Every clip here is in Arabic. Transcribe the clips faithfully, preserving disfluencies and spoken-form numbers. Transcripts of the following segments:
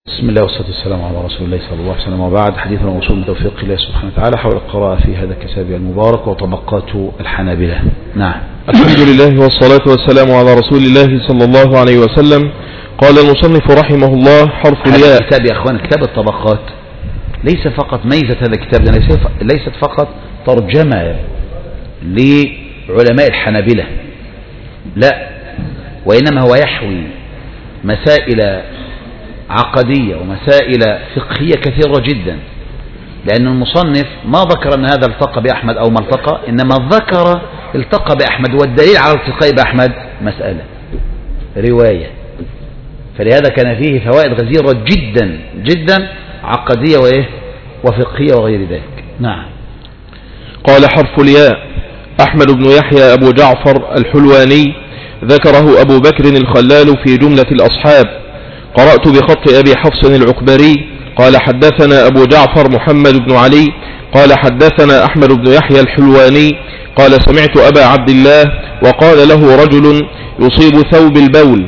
بسم الله والصلاة والسلام على رسول الله صلى الله عليه وسلم، وبعد. حديثنا موصول من توفيق الله سبحانه وتعالى حول القراءة في هذا الكتاب المبارك وطبقات الحنابلة. نعم. الحمد لله والصلاة والسلام على رسول الله صلى الله عليه وسلم. قال المصنف رحمه الله: حرف الياء. هذا الكتاب يا أخوان كتاب الطبقات ليس فقط ميزة هذا الكتاب، ليست فقط ترجمة لعلماء الحنابلة، لا، وإنما هو يحوي مسائل عقدية ومسائل فقهية كثيرة جدا، لأن المصنف ما ذكر أن هذا التقى بأحمد أو ما التقى، إنما ذكر التقى بأحمد، والدليل على التقاء بأحمد مسألة رواية، فلهذا كان فيه فوائد غزيرة جدا جدا عقدية وإيه وفقهية وغير ذلك. نعم. قال: حرف الياء. أحمد بن يحيى أبو جعفر الحلواني، ذكره أبو بكر الخلال في جملة الأصحاب. قرأت بخط أبي حفص العكبري قال: حدثنا أبو جعفر محمد بن علي قال: حدثنا أحمد بن يحيى الحلواني قال: سمعت أبا عبد الله وقال له رجل يصيب ثوب البول،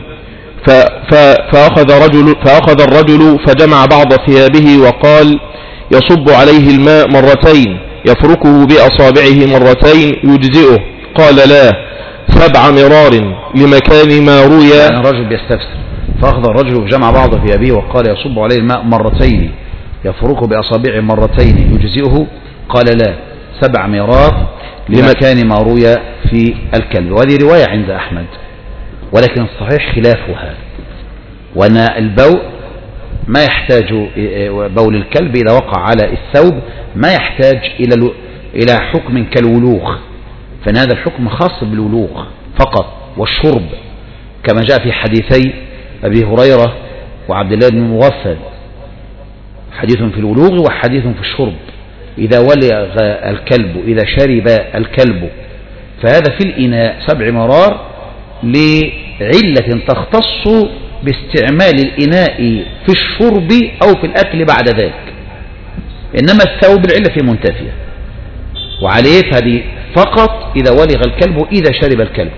فأخذ, رجل فأخذ الرجل فجمع بعض ثيابه وقال: يصب عليه الماء مرتين يفركه بأصابعه مرتين يجزئه. قال: لا، سبع مرار لمكان ما روي. يعني الرجل بيستفسر، فأخذ الرجل وجمع بعض ثيابه وقال: يصب عليه الماء مرتين يفركه بأصابعه مرتين يجزئه. قال: لا، سبع مرار لمكان ما روي في الكلب. وهذه رواية عند أحمد، ولكن الصحيح خلافها، وأن البول ما يحتاج، بول الكلب إذا وقع على الثوب ما يحتاج إلى إلى حكم كالولوغ، فإن هذا الحكم خاص بالولوغ فقط والشرب، كما جاء في حديثي أبي هريرة وعبد الله بن مغفل، حديث في الولوغ وحديث في الشرب. إذا ولغ الكلب، إذا شرب الكلب، فهذا في الإناء سبع مرار لعلة تختص باستعمال الإناء في الشرب أو في الأكل بعد ذلك، إنما الثوب العلة فيه منتفية، وعليه هذه فقط إذا ولغ الكلب، إذا شرب الكلب.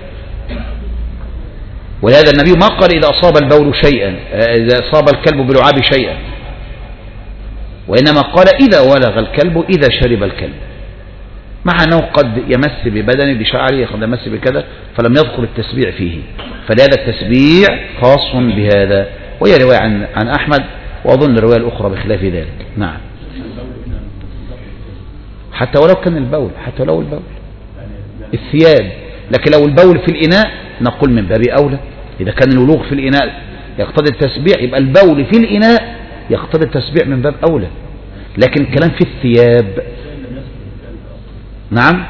ولهذا النبي ما قال إذا أصاب البول شيئا، إذا أصاب الكلب بلعاب شيئا، وإنما قال إذا ولغ الكلب، إذا شرب الكلب، مع أنه قد يمس ببدنه بشعره، قد يمس بكذا، فلم يذكر التسبيع فيه، فلهذا التسبيع خاص بهذا. وهي رواية عن, عن أحمد، وأظن الرواية الأخرى بخلاف ذلك. نعم. حتى ولو كان البول، حتى لو البول الثياب، لكن لو البول في الإناء نقول من باب أولى. إذا كان الولوغ في الإناء يقتضي التسبيع، يبقى البول في الإناء يقتضي التسبيع من باب أولى، لكن الكلام في الثياب. نعم.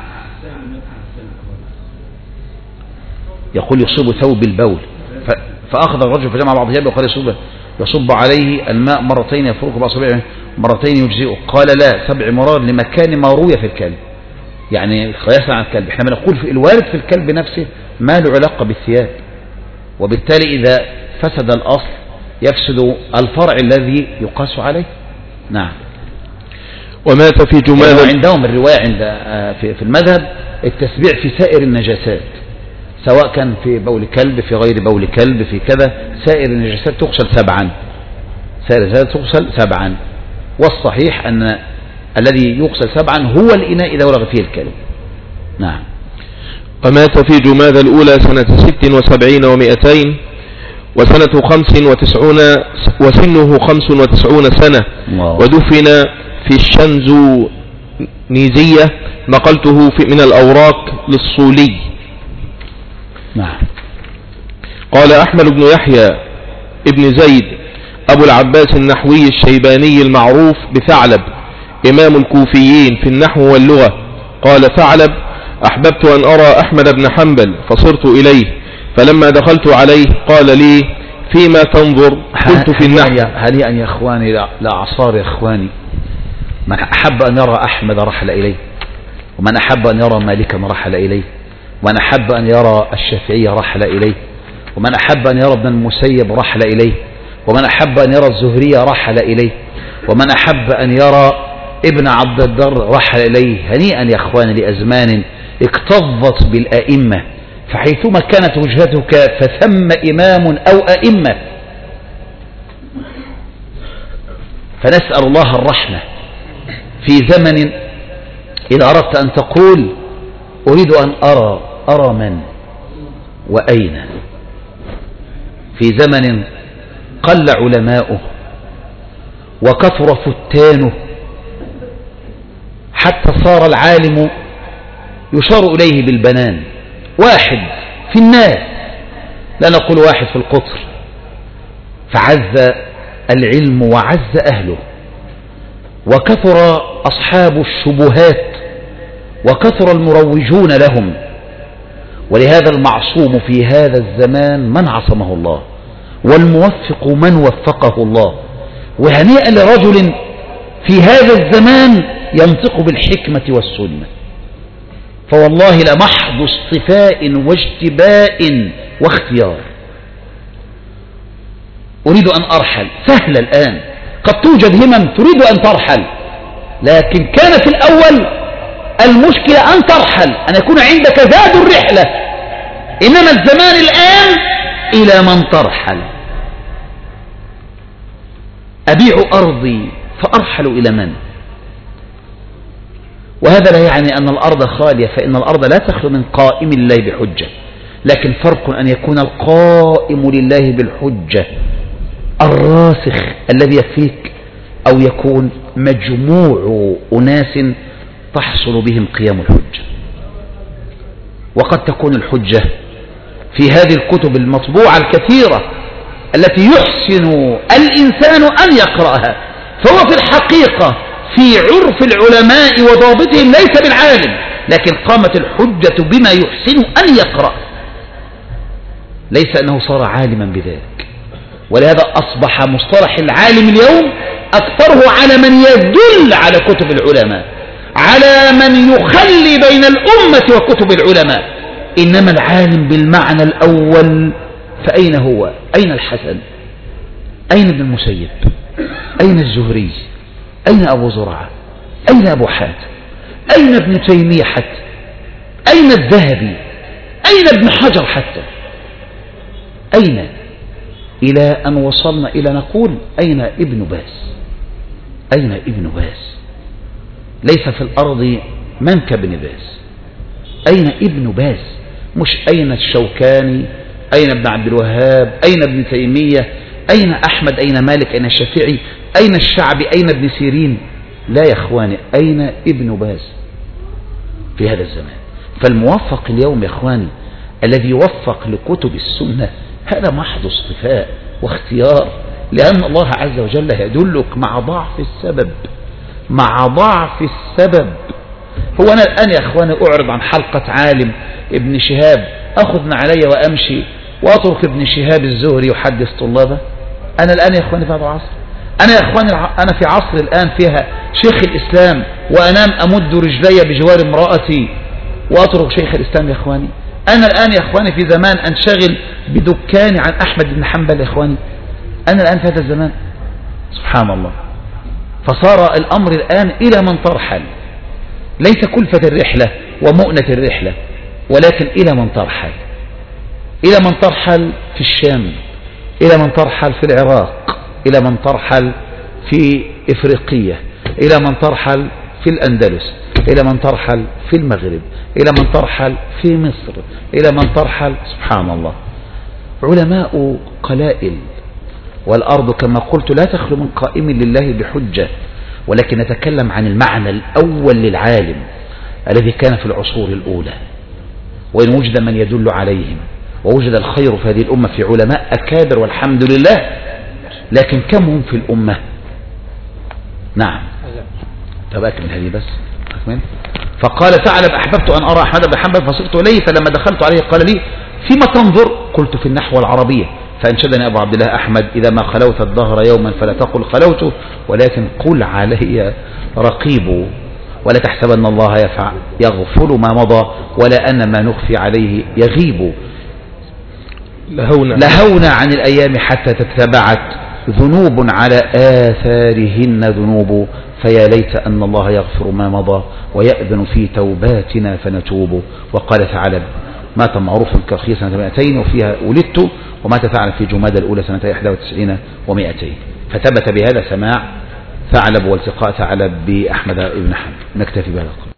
يقول يصيب ثوب البول، فأخذ الرجل فجمع بعض ثيابه وقال: يصب, يصب عليه الماء مرتين يفرك بأصابعه مرتين يجزئه. قال: لا، سبع مرار لمكان ما روي في الكلب، يعني قياسا عن الكلب. احنا بنقول في الوارد في الكلب نفسه ما له علاقة بالثياب، وبالتالي إذا فسد الأصل يفسد الفرع الذي يقاس عليه. نعم. ومات في جمال. يعني عندهم الرواية عند في المذهب التسبيع في سائر النجاسات، سواء كان في بول كلب، في غير بول كلب، في كذا، سائر النجاسات تغسل سبعا، سائر النجاسات تغسل سبعا. والصحيح أن الذي يغسل سبعا هو الإناء إذا ولغ فيه الكلب. نعم. ومات في جماد الأولى سنة ست وسبعين ومئتين، وسنة خمس وتسعون وسنه خمس وتسعون سنة، ودفن في الشنزونيزية، نقلته في من الأوراق للصولي. نعم. قال أحمد بن يحيى ابن زيد أبو العباس النحوي الشيباني المعروف بثعلب، إمام الكوفيين في النحو واللغة. قال ثعلب: أحببت أن أرى أحمد بن حنبل فصرت إليه، فلما دخلت عليه قال لي: فيما تنظر؟ قلت: في النحو. هنيئا يا إخواني، لا عصار يا إخواني، من أحب أن يرى أحمد رحل إليه، ومن أحب أن يرى مالكا رحل إليه، ومن أحب أن يرى الشافعي رحل إليه، ومن أحب أن يرى ابن المسيب رحل إليه، ومن أحب أن يرى الزهري رحل إليه، ومن أحب أن يرى ابن عبد الدر رحل إليه. هنيئا يا إخواني لأزمان اكتظت بالأئمة، فحيثما كانت وجهتك فثم إمام أو أئمة. فنسأل الله الرحمة في زمن إذا أردت أن تقول أريد أن أرى أرى من وأين، في زمن قل علماؤه وكثر فتانه حتى صار العالم يشار إليه بالبنان، واحد في الناس لا نقول واحد في القطر، فعز العلم وعز أهله وكثر أصحاب الشبهات وكثر المروجون لهم. ولهذا المعصوم في هذا الزمان من عصمه الله، والموفق من وفقه الله. وهنيئا لرجل في هذا الزمان ينطق بالحكمة والسنة، فوالله لمحض اصطفاء واجتباء واختيار. أريد أن أرحل، سهل الآن، قد توجد همم تريد أن ترحل، لكن كان في الأول المشكلة أن ترحل، أن يكون عندك زاد الرحلة. إنما الزمان الآن إلى من ترحل. أبيع أرضي فأرحل إلى من؟ وهذا لا يعني أن الأرض خالية، فإن الأرض لا تخلو من قائم لله بحجة، لكن فرق أن يكون القائم لله بالحجة الراسخ الذي يكفيك، أو يكون مجموع أناس تحصل بهم قيام الحجة. وقد تكون الحجة في هذه الكتب المطبوعة الكثيرة التي يحسن الإنسان أن يقرأها، فهو في الحقيقة في عرف العلماء وضابطهم ليس بالعالم، لكن قامت الحجة بما يحسن أن يقرأ، ليس أنه صار عالما بذلك. ولهذا أصبح مصطلح العالم اليوم أكثره على من يدل على كتب العلماء، على من يخلي بين الأمة وكتب العلماء. إنما العالم بالمعنى الأول فأين هو؟ أين الحسن؟ أين ابن المسيب؟ أين الزهري؟ أين أبو زرعة؟ أين أبو حاتم؟ أين ابن تيمية حتى؟ أين الذهبي؟ أين ابن حجر حتى؟ أين؟ إلى أن وصلنا إلى نقول أين ابن باز؟ أين ابن باز؟ ليس في الأرض من كابن باز. أين ابن باز؟ مش أين الشوكاني، أين ابن عبد الوهاب، أين ابن تيمية، أين أحمد، أين مالك، أين الشافعي، أين الشعبي، أين ابن سيرين. لا يا إخواني، أين ابن باز في هذا الزمان؟ فالموفق اليوم يا إخواني الذي يوفق لكتب السنة هذا محض اصطفاء واختيار، لأن الله عز وجل يدلك مع ضعف السبب، مع ضعف السبب. هو أنا الآن يا إخواني أعرض عن حلقة عالم ابن شهاب، أخذ علي وأمشي وأترك ابن شهاب الزهري يحدث طلابه؟ أنا الآن يا إخواني في هذا العصر، أنا يا إخواني أنا في عصر الآن فيها شيخ الإسلام وأنام أمد رجلي بجوار امرأتي وأترك شيخ الإسلام يا إخواني. أنا الآن يا إخواني في زمان أنشغل بدكاني عن أحمد بن حنبل يا إخواني. أنا الآن في هذا الزمان سبحان الله. فصار الأمر الآن إلى من ترحل، ليس كلفة الرحلة ومؤنة الرحلة، ولكن إلى من ترحل. إلى من ترحل في الشام، إلى من ترحل في العراق، إلى من ترحل في إفريقية، إلى من ترحل في الأندلس، إلى من ترحل في المغرب، إلى من ترحل في مصر، إلى من ترحل سبحان الله. علماء قلائل، والأرض كما قلت لا تخلو من قائم لله بحجة، ولكن نتكلم عن المعنى الأول للعالم الذي كان في العصور الأولى، وإن وجد من يدل عليهم، ووجد الخير في هذه الأمة في علماء أكابر والحمد لله، لكن كم هم في الأمة؟ نعم تباك من هذه بس أكمل. فقال ثعلب أحببت أن أرى أحمد بن حنبل فصرت إليه، فلما دخلت عليه قال لي فيما تنظر؟ قلت في النحو العربية. فأنشدني أبو عبد الله أحمد إذا ما خلوت الدهر يوما فلا تقل خلوت، ولكن قل علي رقيب، ولا تحسبن الله يفعل يغفل ما مضى، ولا أن ما نخفي عليه يغيب. لهونا, لهونا عن الأيام حتى تتبعت ذنوب على آثارهن ذنوب، فيا ليت أن الله يغفر ما مضى ويأذن في توباتنا فنتوب. وقال ثعلب مات معروف كرخي سنة مئتين وفيها ولدت، ومات ثعلب في جمادى الأولى سنة إحدى وتسعين ومئتين. فثبت بهذا سماع ثعلب والتقاء ثعلب بأحمد بن حنبل. نكتفي بهذا القدر.